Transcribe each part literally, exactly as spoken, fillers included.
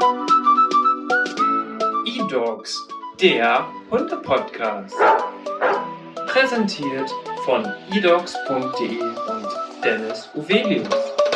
eDogs, der Hunde-Podcast. Präsentiert von edogs punkt de und Dennis Uvelius.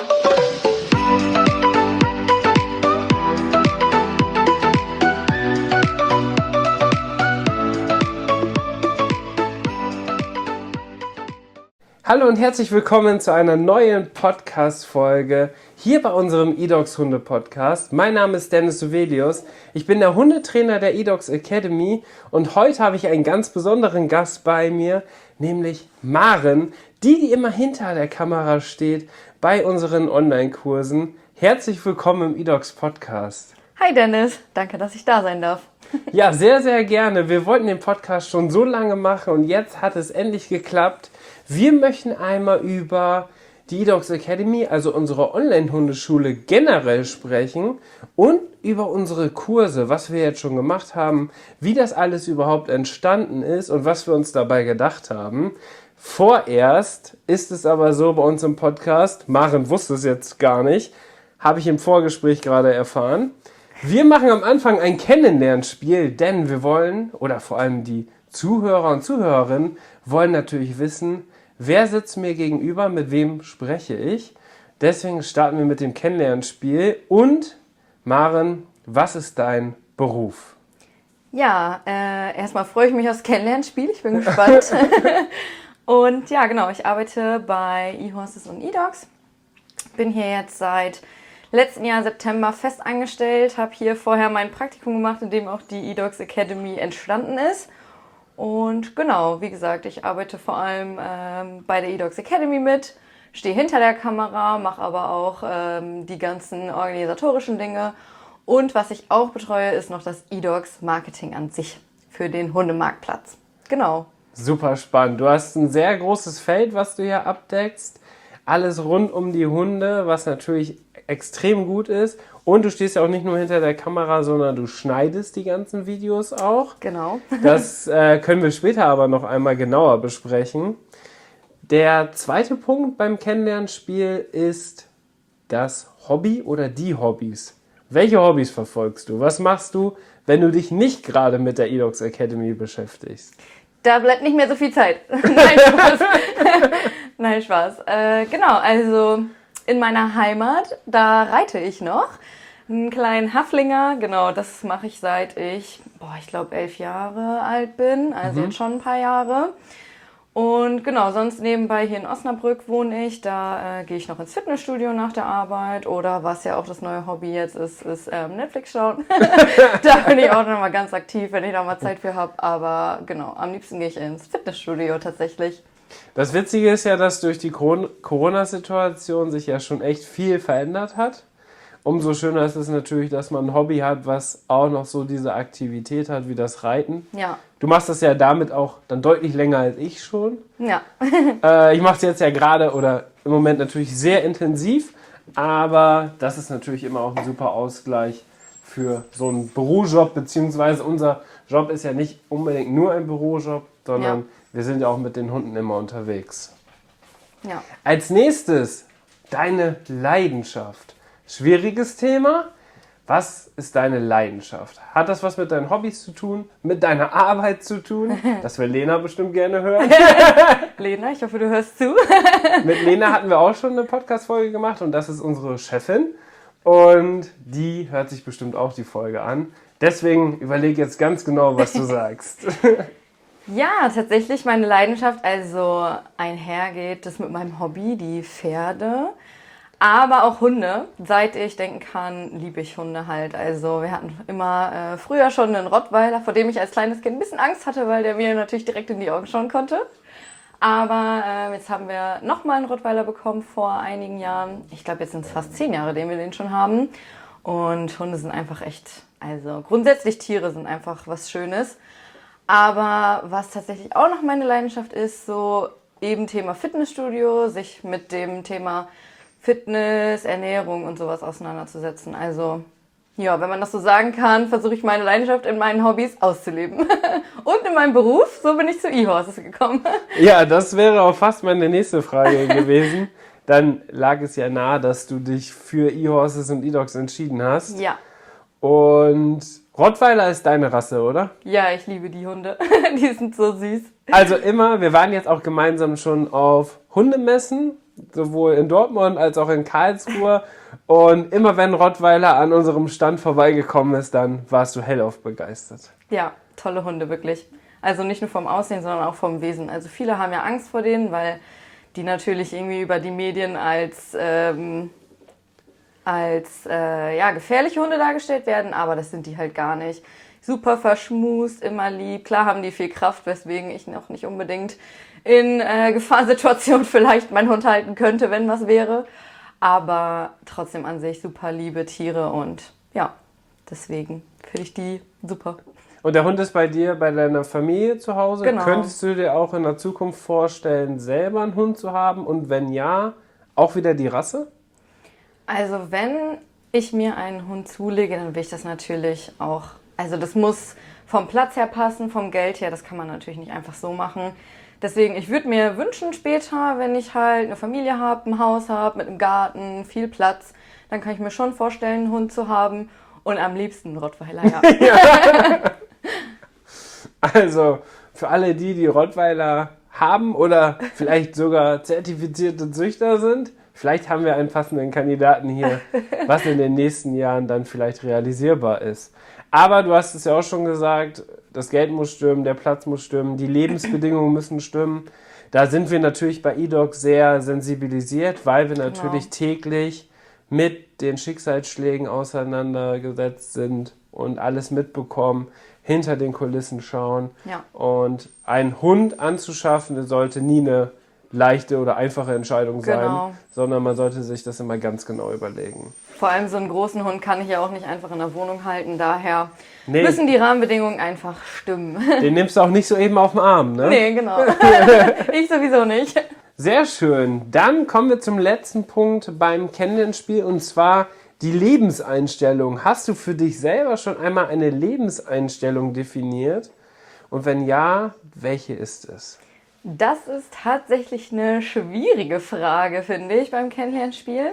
Hallo und herzlich willkommen zu einer neuen Podcast-Folge hier bei unserem eDogs Hunde-Podcast. Mein Name ist Dennis Uvelius. Ich bin der Hundetrainer der eDogs Academy und heute habe ich einen ganz besonderen Gast bei mir, nämlich Maren, die, die immer hinter der Kamera steht bei unseren Online-Kursen. Herzlich willkommen im eDogs Podcast. Hi Dennis, danke, dass ich da sein darf. Ja, sehr, sehr gerne. Wir wollten den Podcast schon so lange machen und jetzt hat es endlich geklappt. Wir möchten einmal über die eDogs Academy, also unsere Online-Hundeschule generell sprechen und über unsere Kurse, was wir jetzt schon gemacht haben, wie das alles überhaupt entstanden ist und was wir uns dabei gedacht haben. Vorerst ist es aber so bei uns im Podcast, Maren wusste es jetzt gar nicht, habe ich im Vorgespräch gerade erfahren. Wir machen am Anfang ein Kennenlernspiel, denn wir wollen, oder vor allem die Zuhörer und Zuhörerinnen, wollen natürlich wissen, wer sitzt mir gegenüber, mit wem spreche ich. Deswegen starten wir mit dem Kennenlernspiel. Und, Maren, was ist dein Beruf? Ja, äh, erstmal freue ich mich aufs Kennenlernspiel, ich bin gespannt. Und ja, genau, ich arbeite bei eHorses und eDogs. Bin hier jetzt seit letzten Jahr September fest angestellt, habe hier vorher mein Praktikum gemacht, in dem auch die eDogs Academy entstanden ist. Und genau, wie gesagt, ich arbeite vor allem ähm, bei der eDogs Academy mit, stehe hinter der Kamera, mache aber auch ähm, die ganzen organisatorischen Dinge. Und was ich auch betreue, ist noch das eDogs Marketing an sich für den Hundemarktplatz. Genau. Super spannend. Du hast ein sehr großes Feld, was du hier abdeckst. Alles rund um die Hunde, was natürlich extrem gut ist. Und du stehst ja auch nicht nur hinter der Kamera, sondern du schneidest die ganzen Videos auch. Genau. Das äh, können wir später aber noch einmal genauer besprechen. Der zweite Punkt beim Kennenlernspiel ist das Hobby oder die Hobbys. Welche Hobbys verfolgst du? Was machst du, wenn du dich nicht gerade mit der eDogs Academy beschäftigst? Da bleibt nicht mehr so viel Zeit. Nein, Spaß. Nein, Spaß. Äh, genau, also in meiner Heimat, da reite ich noch. Einen kleinen Haflinger, genau, das mache ich seit ich, boah, ich glaube elf Jahre alt bin, also Mhm. jetzt schon ein paar Jahre. Und genau, sonst nebenbei hier in Osnabrück wohne ich, da äh, gehe ich noch ins Fitnessstudio nach der Arbeit oder was ja auch das neue Hobby jetzt ist, ist ähm, Netflix schauen. Da bin ich auch noch mal ganz aktiv, wenn ich da mal Zeit für habe, aber genau, am liebsten gehe ich ins Fitnessstudio tatsächlich. Das Witzige ist ja, dass durch die Corona-Situation sich ja schon echt viel verändert hat. Umso schöner ist es natürlich, dass man ein Hobby hat, was auch noch so diese Aktivität hat wie das Reiten. Ja. Du machst das ja damit auch dann deutlich länger als ich schon. Ja. Äh, ich mache es jetzt ja gerade oder im Moment natürlich sehr intensiv, aber das ist natürlich immer auch ein super Ausgleich für so einen Bürojob, beziehungsweise unser Job ist ja nicht unbedingt nur ein Bürojob, sondern Ja. wir sind ja auch mit den Hunden immer unterwegs. Ja. Als nächstes deine Leidenschaft. Schwieriges Thema. Was ist deine Leidenschaft? Hat das was mit deinen Hobbys zu tun? Mit deiner Arbeit zu tun? Das will Lena bestimmt gerne hören. Lena, ich hoffe, du hörst zu. Mit Lena hatten wir auch schon eine Podcast-Folge gemacht und das ist unsere Chefin. Und die hört sich bestimmt auch die Folge an. Deswegen überleg jetzt ganz genau, was du sagst. Ja, tatsächlich meine Leidenschaft, also einhergeht das mit meinem Hobby, die Pferde, aber auch Hunde. Seit ich denken kann, liebe ich Hunde halt. Also wir hatten immer äh, früher schon einen Rottweiler, vor dem ich als kleines Kind ein bisschen Angst hatte, weil der mir natürlich direkt in die Augen schauen konnte. Aber äh, jetzt haben wir nochmal einen Rottweiler bekommen vor einigen Jahren. Ich glaube, jetzt sind es fast zehn Jahre, den wir den schon haben. Und Hunde sind einfach echt, also grundsätzlich Tiere sind einfach was Schönes. Aber was tatsächlich auch noch meine Leidenschaft ist, so eben Thema Fitnessstudio, sich mit dem Thema Fitness, Ernährung und sowas auseinanderzusetzen. Also ja, wenn man das so sagen kann, versuche ich meine Leidenschaft in meinen Hobbys auszuleben. Und in meinem Beruf, so bin ich zu eHorses gekommen. Ja, das wäre auch fast meine nächste Frage gewesen. Dann lag es ja nahe, dass du dich für eHorses und eDogs entschieden hast. Ja. Und Rottweiler ist deine Rasse, oder? Ja, ich liebe die Hunde. Die sind so süß. Also immer, wir waren jetzt auch gemeinsam schon auf Hundemessen, sowohl in Dortmund als auch in Karlsruhe. Und immer wenn Rottweiler an unserem Stand vorbeigekommen ist, dann warst du hellauf begeistert. Ja, tolle Hunde, wirklich. Also nicht nur vom Aussehen, sondern auch vom Wesen. Also viele haben ja Angst vor denen, weil die natürlich irgendwie über die Medien als, ähm, als äh, ja, gefährliche Hunde dargestellt werden, aber das sind die halt gar nicht. Super verschmust, immer lieb. Klar haben die viel Kraft, weswegen ich noch nicht unbedingt in äh, Gefahrsituationen vielleicht meinen Hund halten könnte, wenn was wäre. Aber trotzdem an sich super liebe Tiere und ja, deswegen finde ich die super. Und der Hund ist bei dir, bei deiner Familie zu Hause? Genau. Könntest du dir auch in der Zukunft vorstellen, selber einen Hund zu haben? Und wenn ja, auch wieder die Rasse? Also wenn ich mir einen Hund zulege, dann will ich das natürlich auch, also das muss vom Platz her passen, vom Geld her, das kann man natürlich nicht einfach so machen. Deswegen, ich würde mir wünschen später, wenn ich halt eine Familie habe, ein Haus habe mit einem Garten, viel Platz, dann kann ich mir schon vorstellen, einen Hund zu haben und am liebsten einen Rottweiler, ja. Ja. Also für alle die, die Rottweiler haben oder vielleicht sogar zertifizierte Züchter sind, vielleicht haben wir einen passenden Kandidaten hier, was in den nächsten Jahren dann vielleicht realisierbar ist. Aber du hast es ja auch schon gesagt, das Geld muss stimmen, der Platz muss stimmen, die Lebensbedingungen müssen stimmen. Da sind wir natürlich bei eDog sehr sensibilisiert, weil wir natürlich Genau. täglich mit den Schicksalsschlägen auseinandergesetzt sind und alles mitbekommen, hinter den Kulissen schauen. Ja. Und einen Hund anzuschaffen, sollte nie eine leichte oder einfache Entscheidung sein, Genau. sondern man sollte sich das immer ganz genau überlegen. Vor allem so einen großen Hund kann ich ja auch nicht einfach in der Wohnung halten, daher Nee. müssen die Rahmenbedingungen einfach stimmen. Den nimmst du auch nicht so eben auf den Arm, ne? Nee, genau. Ich sowieso nicht. Sehr schön. Dann kommen wir zum letzten Punkt beim Kennenlernspiel und zwar die Lebenseinstellung. Hast du für dich selber schon einmal eine Lebenseinstellung definiert? Und wenn ja, welche ist es? Das ist tatsächlich eine schwierige Frage, finde ich, beim Kennenlernspiel.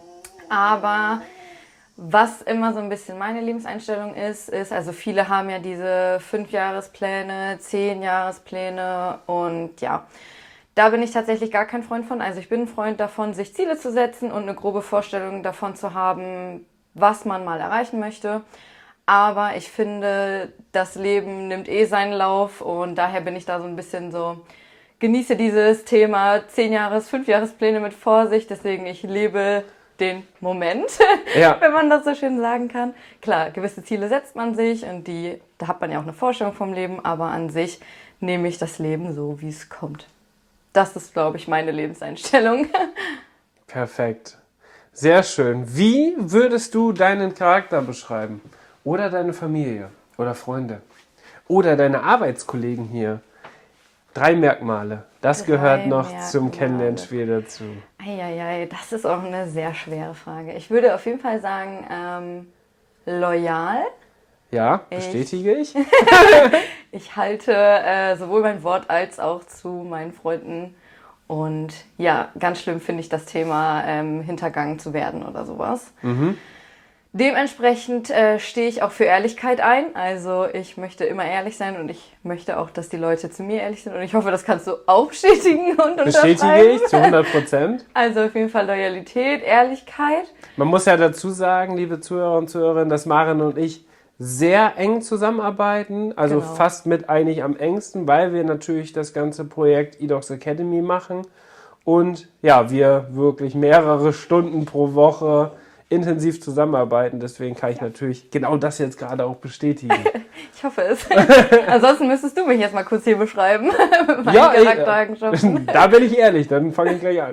Aber was immer so ein bisschen meine Lebenseinstellung ist, ist, also viele haben ja diese Fünfjahrespläne, Zehnjahrespläne und ja, da bin ich tatsächlich gar kein Freund von. Also ich bin ein Freund davon, sich Ziele zu setzen und eine grobe Vorstellung davon zu haben, was man mal erreichen möchte. Aber ich finde, das Leben nimmt eh seinen Lauf und daher bin ich da so ein bisschen so, genieße dieses Thema Zehnjahres-, Fünfjahrespläne mit Vorsicht. Deswegen, ich lebe den Moment, Ja. wenn man das so schön sagen kann. Klar, gewisse Ziele setzt man sich und die, da hat man ja auch eine Vorstellung vom Leben, aber an sich nehme ich das Leben so, wie es kommt. Das ist, glaube ich, meine Lebenseinstellung. Perfekt. Sehr schön. Wie würdest du deinen Charakter beschreiben? Oder deine Familie oder Freunde? Oder deine Arbeitskollegen hier? Drei Merkmale. Das Drei gehört noch zum Merkmale. Kennenlernspiel dazu. Eieiei, das ist auch eine sehr schwere Frage. Ich würde auf jeden Fall sagen, ähm, loyal. Ja, bestätige ich. Ich halte äh, sowohl mein Wort als auch zu meinen Freunden. Und ja, ganz schlimm finde ich das Thema, ähm, hintergangen zu werden oder sowas. Mhm. Dementsprechend äh, stehe ich auch für Ehrlichkeit ein. Also ich möchte immer ehrlich sein und ich möchte auch, dass die Leute zu mir ehrlich sind. Und ich hoffe, das kannst du auch bestätigen und Bestätige unterschreiben. ich zu hundert Prozent. Also auf jeden Fall Loyalität, Ehrlichkeit. Man muss ja dazu sagen, liebe Zuhörer und Zuhörerinnen, dass Maren und ich sehr eng zusammenarbeiten, also Genau. fast mit eigentlich am engsten, weil wir natürlich das ganze Projekt eDogs Academy machen und ja, wir wirklich mehrere Stunden pro Woche intensiv zusammenarbeiten. Deswegen kann ich natürlich genau das jetzt gerade auch bestätigen. Ich hoffe es. Ansonsten müsstest du mich jetzt mal kurz hier beschreiben. Meine Ja, ey, Charaktereigenschaften. Da bin ich ehrlich, dann fange ich gleich an.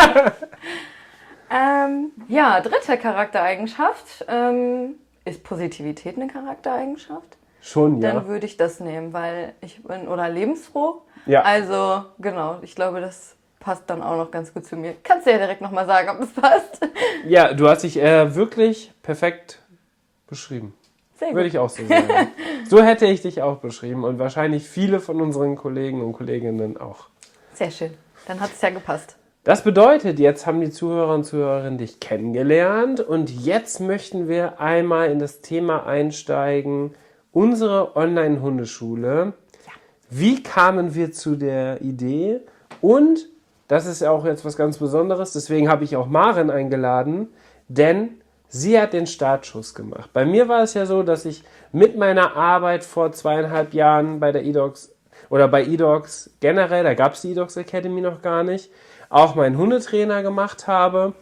Ähm, ja, dritte Charaktereigenschaft. Ähm, ist Positivität eine Charaktereigenschaft? Schon, ja. Dann würde ich das nehmen, weil ich bin, oder lebensfroh. Ja. Also, genau, ich glaube, das passt dann auch noch ganz gut zu mir. Kannst du ja direkt nochmal sagen, ob das passt. Ja, du hast dich äh, wirklich perfekt beschrieben. Sehr gut. Würde ich auch so sagen. So hätte ich dich auch beschrieben und wahrscheinlich viele von unseren Kollegen und Kolleginnen auch. Sehr schön. Dann hat es ja gepasst. Das bedeutet, jetzt haben die Zuhörer und Zuhörerinnen dich kennengelernt und jetzt möchten wir einmal in das Thema einsteigen, unsere Online-Hundeschule. Wie kamen wir zu der Idee? Und das ist ja auch jetzt was ganz Besonderes, deswegen habe ich auch Maren eingeladen, denn sie hat den Startschuss gemacht. Bei mir war es ja so, dass ich mit meiner Arbeit vor zweieinhalb Jahren bei der eDogs oder bei eDogs generell, da gab es die eDogs Academy noch gar nicht, auch meinen Hundetrainer gemacht habe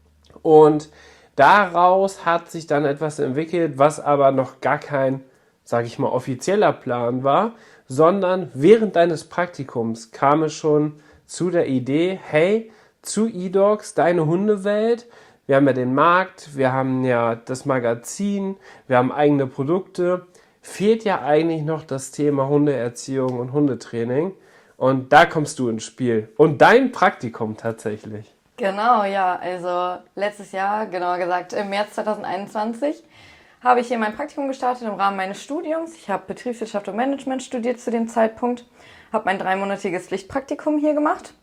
und daraus hat sich dann etwas entwickelt, was aber noch gar kein, sage ich mal, offizieller Plan war, sondern während deines Praktikums kam es schon zu der Idee, hey, zu eDogs, deine Hundewelt, wir haben ja den Markt, wir haben ja das Magazin, wir haben eigene Produkte, fehlt ja eigentlich noch das Thema Hundeerziehung und Hundetraining. Und da kommst du ins Spiel. Und dein Praktikum tatsächlich. Genau, ja. Also letztes Jahr, genauer gesagt im März zweitausendeinundzwanzig, habe ich hier mein Praktikum gestartet im Rahmen meines Studiums. Ich habe Betriebswirtschaft und Management studiert zu dem Zeitpunkt, habe mein dreimonatiges Pflichtpraktikum hier gemacht.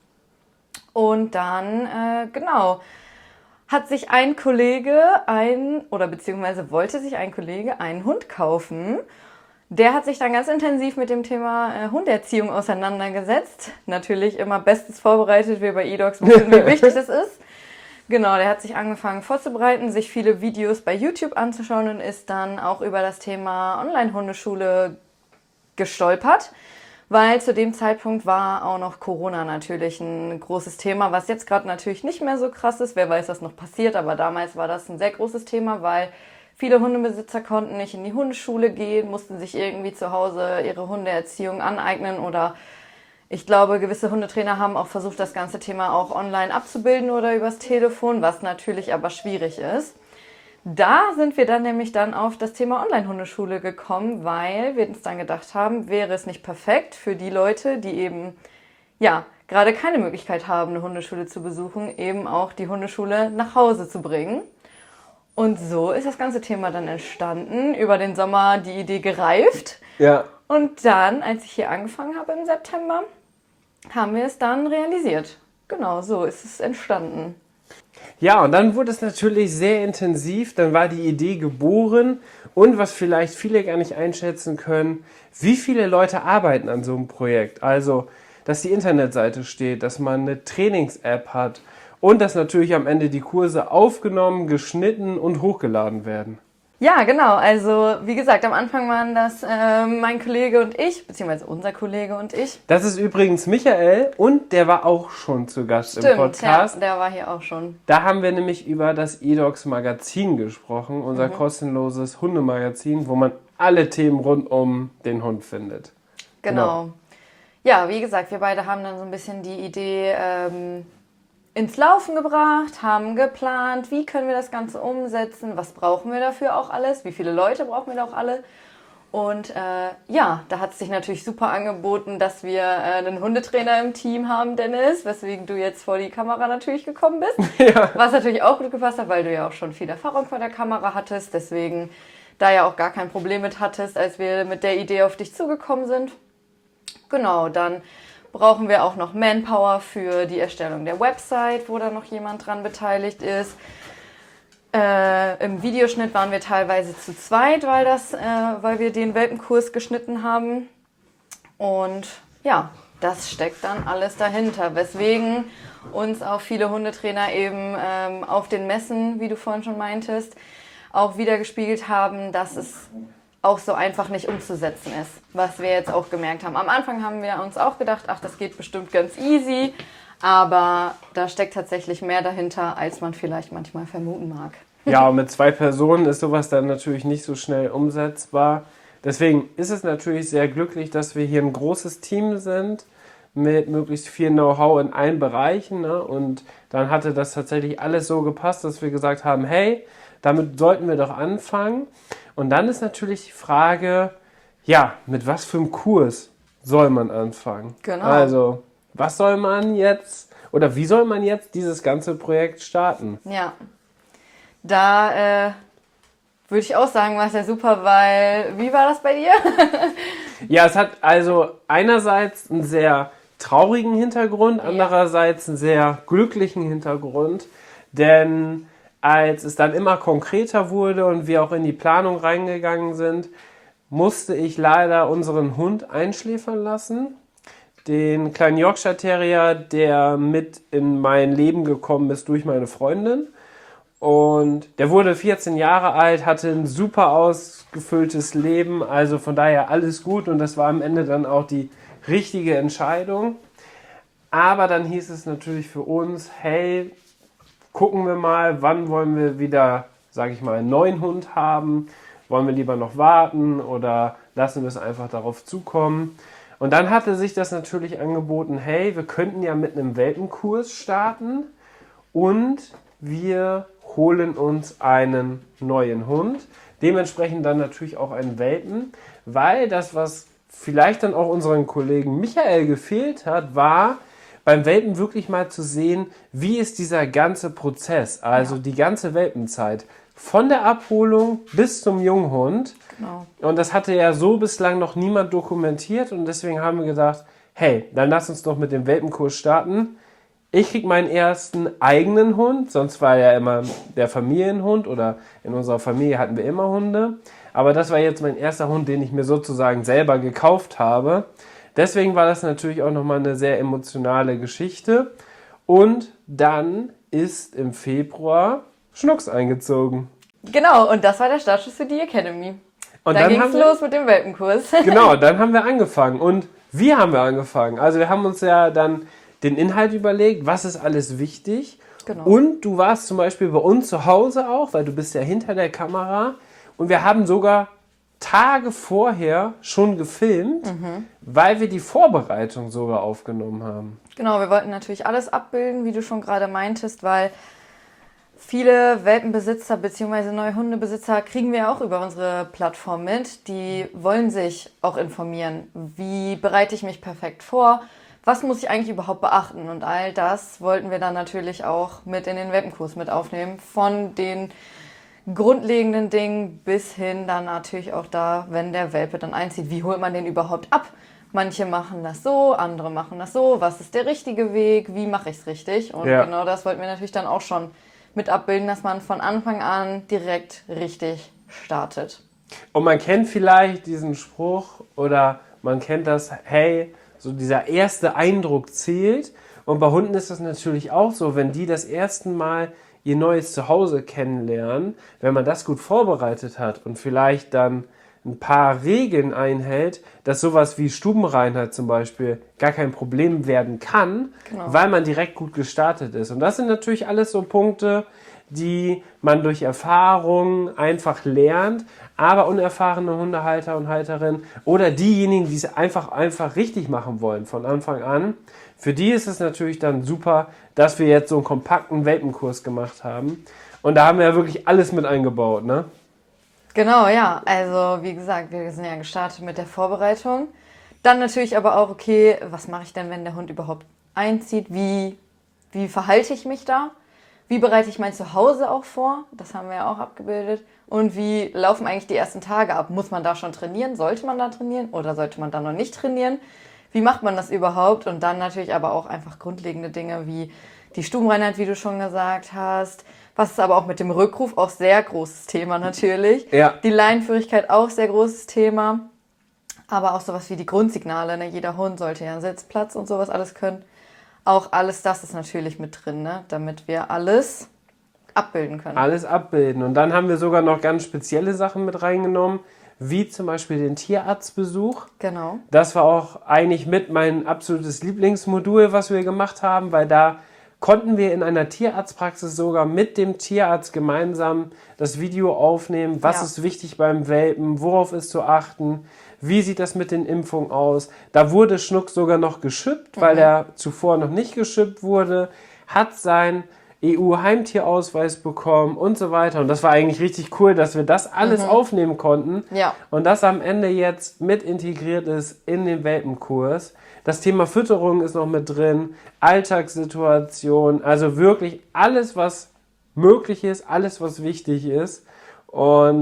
Und dann, äh, genau, hat sich ein Kollege ein, oder beziehungsweise wollte sich ein Kollege einen Hund kaufen. Der hat sich dann ganz intensiv mit dem Thema äh, Hundeerziehung auseinandergesetzt. Natürlich immer bestens vorbereitet, wir bei eDogs wissen, wie wichtig das ist. Genau, der hat sich angefangen vorzubereiten, sich viele Videos bei YouTube anzuschauen und ist dann auch über das Thema Online-Hundeschule gestolpert, weil zu dem Zeitpunkt war auch noch Corona natürlich ein großes Thema, was jetzt gerade natürlich nicht mehr so krass ist. Wer weiß, was noch passiert, aber damals war das ein sehr großes Thema, weil viele Hundebesitzer konnten nicht in die Hundeschule gehen, mussten sich irgendwie zu Hause ihre Hundeerziehung aneignen oder ich glaube, gewisse Hundetrainer haben auch versucht, das ganze Thema auch online abzubilden oder übers Telefon, was natürlich aber schwierig ist. Da sind wir dann nämlich dann auf das Thema Online-Hundeschule gekommen, weil wir uns dann gedacht haben, wäre es nicht perfekt für die Leute, die eben, ja, gerade keine Möglichkeit haben, eine Hundeschule zu besuchen, eben auch die Hundeschule nach Hause zu bringen. Und so ist das ganze Thema dann entstanden, über den Sommer die Idee gereift. Ja. Und dann, als ich hier angefangen habe im September, haben wir es dann realisiert. Genau, so ist es entstanden. Ja, und dann wurde es natürlich sehr intensiv, dann war die Idee geboren und was vielleicht viele gar nicht einschätzen können, wie viele Leute arbeiten an so einem Projekt. Also, dass die Internetseite steht, dass man eine Trainings-App hat und dass natürlich am Ende die Kurse aufgenommen, geschnitten und hochgeladen werden. Ja, genau. Also wie gesagt, am Anfang waren das äh, mein Kollege und ich, beziehungsweise unser Kollege und ich. Das ist übrigens Michael und der war auch schon zu Gast Stimmt, im Podcast. Ja, der war hier auch schon. Da haben wir nämlich über das eDogs Magazin gesprochen, unser Mhm. kostenloses Hundemagazin, wo man alle Themen rund um den Hund findet. Genau. Genau. Ja, wie gesagt, wir beide haben dann so ein bisschen die Idee ähm, ins Laufen gebracht, haben geplant, wie können wir das Ganze umsetzen, was brauchen wir dafür auch alles, wie viele Leute brauchen wir da auch alle. Und äh, ja, da hat es sich natürlich super angeboten, dass wir äh, einen Hundetrainer im Team haben, Dennis, weswegen du jetzt vor die Kamera natürlich gekommen bist. Ja. Was natürlich auch gut gepasst hat, weil du ja auch schon viel Erfahrung vor der Kamera hattest, deswegen da ja auch gar kein Problem mit hattest, als wir mit der Idee auf dich zugekommen sind. Genau, dann brauchen wir auch noch Manpower für die Erstellung der Website, wo da noch jemand dran beteiligt ist. Äh, Im Videoschnitt waren wir teilweise zu zweit, weil, das, äh, weil wir den Welpenkurs geschnitten haben. Und ja, das steckt dann alles dahinter, weswegen uns auch viele Hundetrainer eben ähm, auf den Messen, wie du vorhin schon meintest, auch wiedergespiegelt haben, dass es auch so einfach nicht umzusetzen ist, was wir jetzt auch gemerkt haben. Am Anfang haben wir uns auch gedacht, ach, das geht bestimmt ganz easy, aber da steckt tatsächlich mehr dahinter, als man vielleicht manchmal vermuten mag. Ja, und mit zwei Personen ist sowas dann natürlich nicht so schnell umsetzbar. Deswegen ist es natürlich sehr glücklich, dass wir hier ein großes Team sind mit möglichst viel Know-how in allen Bereichen. Ne? Und dann hatte das tatsächlich alles so gepasst, dass wir gesagt haben, hey, damit sollten wir doch anfangen. Und dann ist natürlich die Frage, ja, mit was für einem Kurs soll man anfangen? Genau. Also, was soll man jetzt, oder wie soll man jetzt dieses ganze Projekt starten? Ja, da äh, würde ich auch sagen, war es ja super, weil, wie war das bei dir? Ja, es hat also einerseits einen sehr traurigen Hintergrund, andererseits einen sehr glücklichen Hintergrund, denn als es dann immer konkreter wurde und wir auch in die Planung reingegangen sind, musste ich leider unseren Hund einschläfern lassen. Den kleinen Yorkshire Terrier, der mit in mein Leben gekommen ist durch meine Freundin. Und der wurde vierzehn Jahre alt, hatte ein super ausgefülltes Leben, also von daher alles gut und das war am Ende dann auch die richtige Entscheidung. Aber dann hieß es natürlich für uns, hey, gucken wir mal, wann wollen wir wieder, sage ich mal, einen neuen Hund haben? Wollen wir lieber noch warten oder lassen wir es einfach darauf zukommen? Und dann hatte sich das natürlich angeboten, hey, wir könnten ja mit einem Welpenkurs starten und wir holen uns einen neuen Hund. Dementsprechend dann natürlich auch einen Welpen, weil das, was vielleicht dann auch unseren Kollegen Michael gefehlt hat, war beim Welpen wirklich mal zu sehen, wie ist dieser ganze Prozess, also ja. die ganze Welpenzeit, von der Abholung bis zum Junghund. Genau. Und das hatte ja so bislang noch niemand dokumentiert und deswegen haben wir gedacht, hey, dann lass uns doch mit dem Welpenkurs starten. Ich krieg meinen ersten eigenen Hund, sonst war ja immer der Familienhund oder in unserer Familie hatten wir immer Hunde. Aber das war jetzt mein erster Hund, den ich mir sozusagen selber gekauft habe. Deswegen war das natürlich auch nochmal eine sehr emotionale Geschichte. Und dann ist im Februar Schnucks eingezogen. Genau, und das war der Startschuss für die Academy. Und dann dann ging es haben wir, los mit dem Welpenkurs. Genau, dann haben wir angefangen. Und wie haben wir angefangen? Also wir haben uns ja dann den Inhalt überlegt, was ist alles wichtig. Genau. Und du warst zum Beispiel bei uns zu Hause auch, weil du bist ja hinter der Kamera. Und wir haben sogar Tage vorher schon gefilmt, mhm. weil wir die Vorbereitung sogar aufgenommen haben. Genau, wir wollten natürlich alles abbilden, wie du schon gerade meintest, weil viele Welpenbesitzer bzw. neue Hundebesitzer kriegen wir auch über unsere Plattform mit. Die wollen sich auch informieren. Wie bereite ich mich perfekt vor? Was muss ich eigentlich überhaupt beachten? Und all das wollten wir dann natürlich auch mit in den Welpenkurs mit aufnehmen. Von den grundlegenden Dingen bis hin dann natürlich auch da, wenn der Welpe dann einzieht. Wie holt man den überhaupt ab? Manche machen das so, andere machen das so. Was ist der richtige Weg? Wie mache ich es richtig? Und ja. genau das wollten wir natürlich dann auch schon mit abbilden, dass man von Anfang an direkt richtig startet. Und man kennt vielleicht diesen Spruch oder man kennt das, hey, so dieser erste Eindruck zählt. Und bei Hunden ist das natürlich auch so, wenn die das erste Mal ihr neues Zuhause kennenlernen, wenn man das gut vorbereitet hat und vielleicht dann ein paar Regeln einhält, dass sowas wie Stubenreinheit zum Beispiel gar kein Problem werden kann, genau. weil man direkt gut gestartet ist. Und das sind natürlich alles so Punkte, die man durch Erfahrung einfach lernt, aber unerfahrene Hundehalter und Halterinnen oder diejenigen, die es einfach, einfach richtig machen wollen von Anfang an, für die ist es natürlich dann super, dass wir jetzt so einen kompakten Welpenkurs gemacht haben. Und da haben wir ja wirklich alles mit eingebaut, ne? Genau, ja. Also wie gesagt, wir sind ja gestartet mit der Vorbereitung. Dann natürlich aber auch, okay, was mache ich denn, wenn der Hund überhaupt einzieht? Wie, wie verhalte ich mich da? Wie bereite ich mein Zuhause auch vor? Das haben wir ja auch abgebildet. Und wie laufen eigentlich die ersten Tage ab? Muss man da schon trainieren? Sollte man da trainieren? Oder sollte man da noch nicht trainieren? Wie macht man das überhaupt? Und dann natürlich aber auch einfach grundlegende Dinge wie die Stubenreinheit, wie du schon gesagt hast. Was ist aber auch mit dem Rückruf auch sehr großes Thema natürlich. Ja. Die Leinenführigkeit auch sehr großes Thema. Aber auch sowas wie die Grundsignale. Ne? Jeder Hund sollte ja einen Sitzplatz und sowas alles können. Auch alles das ist natürlich mit drin, ne? Damit wir alles abbilden können. Alles abbilden. Und dann haben wir sogar noch ganz spezielle Sachen mit reingenommen, wie zum Beispiel den Tierarztbesuch. Genau. Das war auch eigentlich mit mein absolutes Lieblingsmodul, was wir gemacht haben, weil da konnten wir in einer Tierarztpraxis sogar mit dem Tierarzt gemeinsam das Video aufnehmen. Was ja. ist wichtig beim Welpen? Worauf ist zu achten? Wie sieht das mit den Impfungen aus? Da wurde Schnuck sogar noch geschippt, mhm. weil er zuvor noch nicht geschippt wurde, hat seinen E U-Heimtierausweis bekommen und so weiter. Und das war eigentlich richtig cool, dass wir das alles mhm. aufnehmen konnten. Ja. Und das am Ende jetzt mit integriert ist in den Welpenkurs. Das Thema Fütterung ist noch mit drin, Alltagssituation, also wirklich alles, was möglich ist, alles, was wichtig ist. Und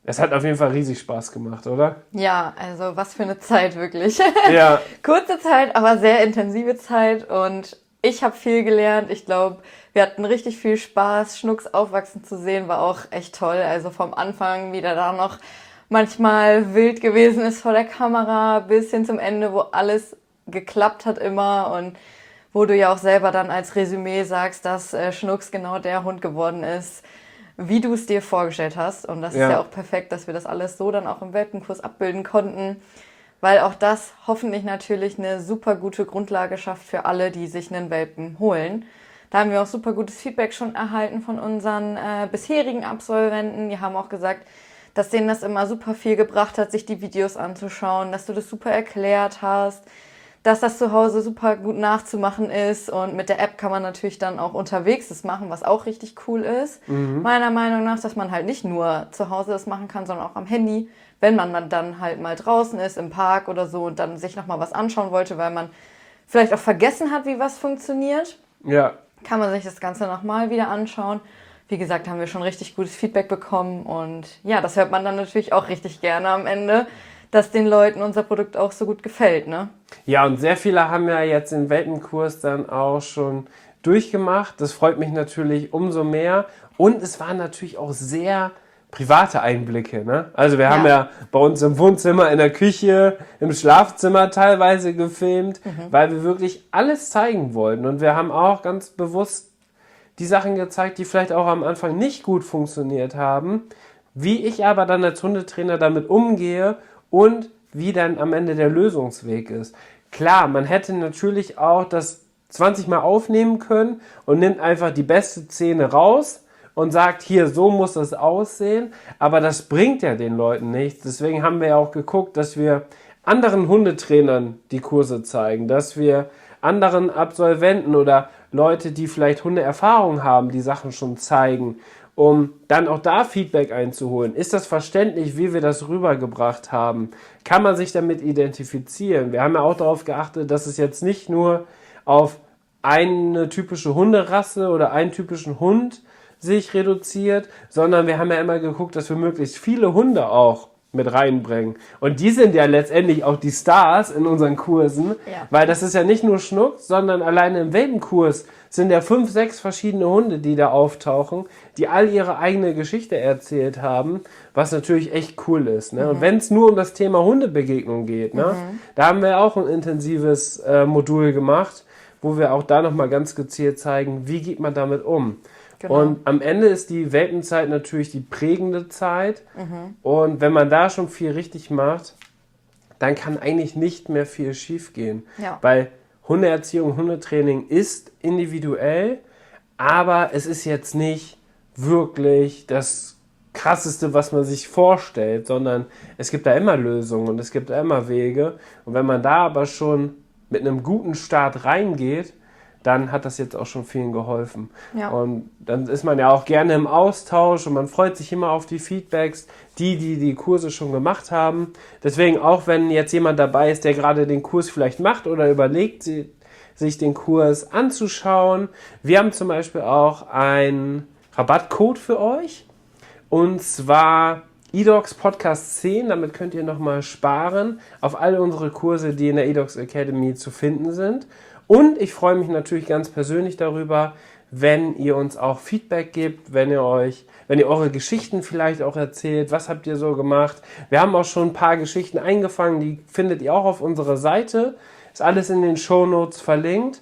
Es hat auf jeden Fall riesig Spaß gemacht, oder? Ja, also was für eine Zeit wirklich. Ja. Kurze Zeit, aber sehr intensive Zeit und ich habe viel gelernt. Ich glaube, wir hatten richtig viel Spaß. Schnucks aufwachsen zu sehen war auch echt toll. Also vom Anfang, wie der da noch manchmal wild gewesen ist vor der Kamera, bis hin zum Ende, wo alles geklappt hat immer und wo du ja auch selber dann als Resümee sagst, dass äh, Schnucks genau der Hund geworden ist, wie du es dir vorgestellt hast. Und das Ja. ist ja auch perfekt, dass wir das alles so dann auch im Welpenkurs abbilden konnten, weil auch das hoffentlich natürlich eine super gute Grundlage schafft für alle, die sich einen Welpen holen. Da haben wir auch super gutes Feedback schon erhalten von unseren äh, bisherigen Absolventen. Die haben auch gesagt, dass denen das immer super viel gebracht hat, sich die Videos anzuschauen, dass du das super erklärt hast, dass das zu Hause super gut nachzumachen ist und mit der App kann man natürlich dann auch unterwegs das machen, was auch richtig cool ist. Mhm. Meiner Meinung nach, dass man halt nicht nur zu Hause das machen kann, sondern auch am Handy, wenn man dann halt mal draußen ist, im Park oder so und dann sich nochmal was anschauen wollte, weil man vielleicht auch vergessen hat, wie was funktioniert. Ja. Kann man sich das Ganze nochmal wieder anschauen. Wie gesagt, haben wir schon richtig gutes Feedback bekommen und ja, das hört man dann natürlich auch richtig gerne am Ende, dass den Leuten unser Produkt auch so gut gefällt, ne? Ja, und sehr viele haben ja jetzt den Welpenkurs dann auch schon durchgemacht. Das freut mich natürlich umso mehr. Und es waren natürlich auch sehr private Einblicke, ne? Also wir Ja. haben ja bei uns im Wohnzimmer, in der Küche, im Schlafzimmer teilweise gefilmt, mhm. weil wir wirklich alles zeigen wollten. Und wir haben auch ganz bewusst die Sachen gezeigt, die vielleicht auch am Anfang nicht gut funktioniert haben, wie ich aber dann als Hundetrainer damit umgehe und wie dann am Ende der Lösungsweg ist. Klar, man hätte natürlich auch das zwanzig Mal aufnehmen können und nimmt einfach die beste Szene raus und sagt, hier, so muss das aussehen, aber das bringt ja den Leuten nichts. Deswegen haben wir ja auch geguckt, dass wir anderen Hundetrainern die Kurse zeigen, dass wir anderen Absolventen oder Leute, die vielleicht Hundeerfahrung haben, die Sachen schon zeigen, um dann auch da Feedback einzuholen. Ist das verständlich, wie wir das rübergebracht haben? Kann man sich damit identifizieren? Wir haben ja auch darauf geachtet, dass es jetzt nicht nur auf eine typische Hunderasse oder einen typischen Hund sich reduziert, sondern wir haben ja immer geguckt, dass wir möglichst viele Hunde auch mit reinbringen. Und die sind ja letztendlich auch die Stars in unseren Kursen, Ja. weil das ist ja nicht nur Schnucks, sondern alleine im Welpenkurs sind ja fünf, sechs verschiedene Hunde, die da auftauchen, die all ihre eigene Geschichte erzählt haben, was natürlich echt cool ist. Ne? Mhm. Und wenn es nur um das Thema Hundebegegnung geht, ne? Mhm. da haben wir auch ein intensives äh, Modul gemacht, wo wir auch da nochmal ganz gezielt zeigen, wie geht man damit um. Genau. Und am Ende ist die Welpenzeit natürlich die prägende Zeit. Mhm. Und wenn man da schon viel richtig macht, dann kann eigentlich nicht mehr viel schief gehen. Ja. Weil Hundeerziehung, Hundetraining ist individuell, aber es ist jetzt nicht wirklich das Krasseste, was man sich vorstellt, sondern es gibt da immer Lösungen und es gibt da immer Wege. Und wenn man da aber schon mit einem guten Start reingeht, dann hat das jetzt auch schon vielen geholfen. Ja. Und dann ist man ja auch gerne im Austausch und man freut sich immer auf die Feedbacks, die, die die Kurse schon gemacht haben. Deswegen auch, wenn jetzt jemand dabei ist, der gerade den Kurs vielleicht macht oder überlegt, sich den Kurs anzuschauen. Wir haben zum Beispiel auch einen Rabattcode für euch. Und zwar edogs Podcast zehn. Damit könnt ihr nochmal sparen auf alle unsere Kurse, die in der edogs Academy zu finden sind. Und ich freue mich natürlich ganz persönlich darüber, wenn ihr uns auch Feedback gebt, wenn ihr euch, wenn ihr eure Geschichten vielleicht auch erzählt, was habt ihr so gemacht. Wir haben auch schon ein paar Geschichten eingefangen, die findet ihr auch auf unserer Seite. Ist alles in den Shownotes verlinkt.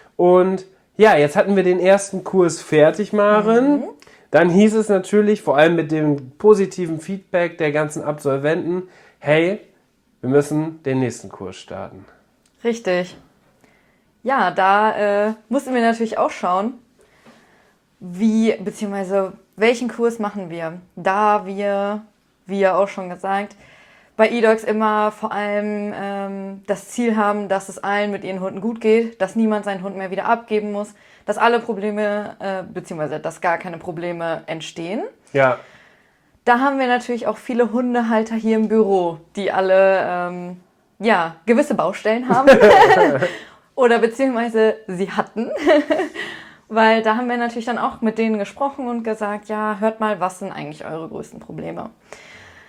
Und ja, jetzt hatten wir den ersten Kurs fertig, Maren. Mhm. Dann hieß es natürlich, vor allem mit dem positiven Feedback der ganzen Absolventen, hey, wir müssen den nächsten Kurs starten. Richtig. Ja, da äh, mussten wir natürlich auch schauen, wie, beziehungsweise welchen Kurs machen wir. Da wir, wie ja auch schon gesagt, bei edogs immer vor allem ähm, das Ziel haben, dass es allen mit ihren Hunden gut geht, dass niemand seinen Hund mehr wieder abgeben muss, dass alle Probleme, äh, beziehungsweise dass gar keine Probleme entstehen. Ja. Da haben wir natürlich auch viele Hundehalter hier im Büro, die alle ähm, ja, gewisse Baustellen haben. Oder beziehungsweise sie hatten, weil da haben wir natürlich dann auch mit denen gesprochen und gesagt, ja, hört mal, was sind eigentlich eure größten Probleme?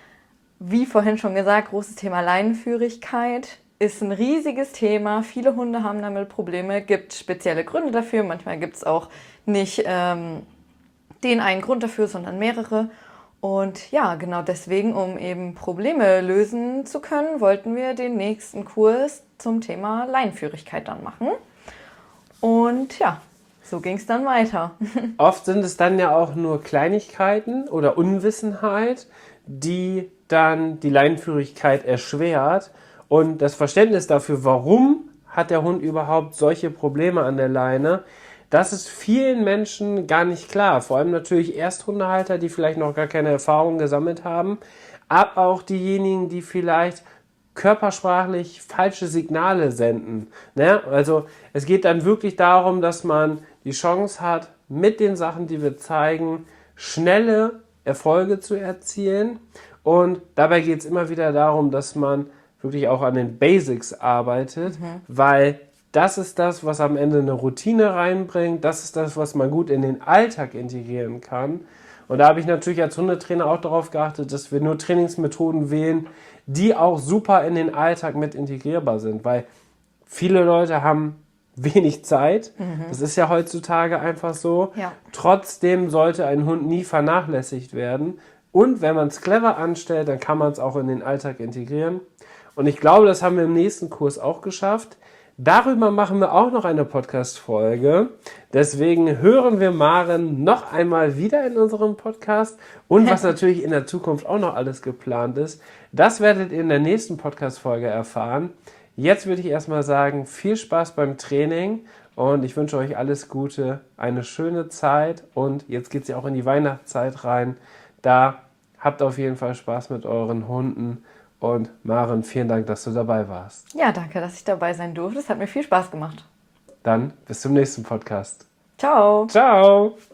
wie vorhin schon gesagt, großes Thema Leinenführigkeit ist ein riesiges Thema. Viele Hunde haben damit Probleme, gibt spezielle Gründe dafür. Manchmal gibt es auch nicht ähm, den einen Grund dafür, sondern mehrere. Und ja, genau deswegen, um eben Probleme lösen zu können, wollten wir den nächsten Kurs zum Thema Leinenführigkeit dann machen. Und ja, so ging es dann weiter. Oft sind es dann ja auch nur Kleinigkeiten oder Unwissenheit, die dann die Leinenführigkeit erschwert. Und das Verständnis dafür, warum hat der Hund überhaupt solche Probleme an der Leine, das ist vielen Menschen gar nicht klar. Vor allem natürlich Ersthundehalter, die vielleicht noch gar keine Erfahrung gesammelt haben, aber auch diejenigen, die vielleicht körpersprachlich falsche Signale senden. Ne? Also es geht dann wirklich darum, dass man die Chance hat, mit den Sachen, die wir zeigen, schnelle Erfolge zu erzielen. Und dabei geht es immer wieder darum, dass man wirklich auch an den Basics arbeitet, mhm. weil das ist das, was am Ende eine Routine reinbringt. Das ist das, was man gut in den Alltag integrieren kann. Und da habe ich natürlich als Hundetrainer auch darauf geachtet, dass wir nur Trainingsmethoden wählen, die auch super in den Alltag mit integrierbar sind. Weil viele Leute haben wenig Zeit. Mhm. Das ist ja heutzutage einfach so. Ja. Trotzdem sollte ein Hund nie vernachlässigt werden. Und wenn man es clever anstellt, dann kann man es auch in den Alltag integrieren. Und ich glaube, das haben wir im nächsten Kurs auch geschafft. Darüber machen wir auch noch eine Podcast-Folge. Deswegen hören wir Maren noch einmal wieder in unserem Podcast. Und was natürlich in der Zukunft auch noch alles geplant ist, das werdet ihr in der nächsten Podcast-Folge erfahren. Jetzt würde ich erstmal sagen, viel Spaß beim Training und ich wünsche euch alles Gute, eine schöne Zeit und jetzt geht es ja auch in die Weihnachtszeit rein. Da habt auf jeden Fall Spaß mit euren Hunden. Und Maren, vielen Dank, dass du dabei warst. Ja, danke, dass ich dabei sein durfte. Es hat mir viel Spaß gemacht. Dann bis zum nächsten Podcast. Ciao. Ciao.